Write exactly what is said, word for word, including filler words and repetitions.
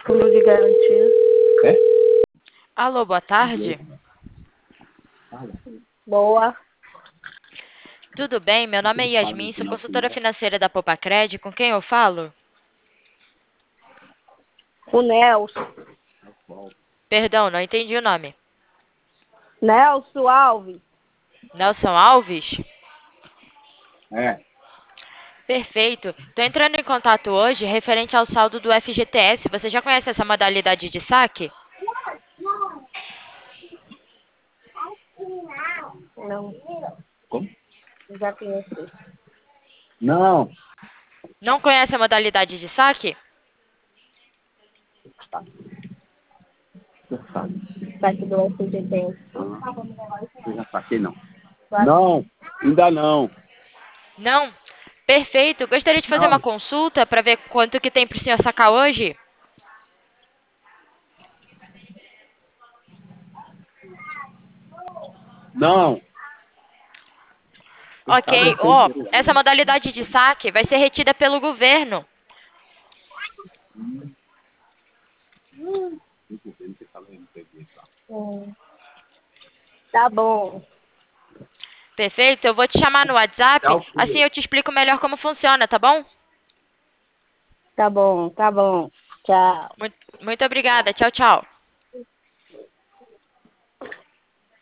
Fundo de garantia. É? Alô, boa tarde. Boa. Tudo bem? Meu nome é Yasmin, sou consultora financeira da Popacred. Com quem eu falo? O Nelson. Perdão, não entendi o nome. Nelson Alves. Nelson Alves? É. Perfeito. Estou entrando em contato hoje referente ao saldo do F G T S. Você já conhece essa modalidade de saque? Não. Como? Já conheci. Não. Não conhece a modalidade de saque? Você sabe. Saque do F G T S. Eu já saquei, não. Não, ainda não. Não? Perfeito. Gostaria de fazer Não. uma consulta para ver quanto que tem para o senhor sacar hoje? Não. Ok. Ó, essa modalidade de saque vai ser retida pelo governo. Hum. Tá bom. Perfeito. Eu vou te chamar no WhatsApp, Tchau, assim filho. eu te explico melhor como funciona, tá bom? Tá bom, tá bom. Tchau. Muito, muito obrigada. Tchau, tchau.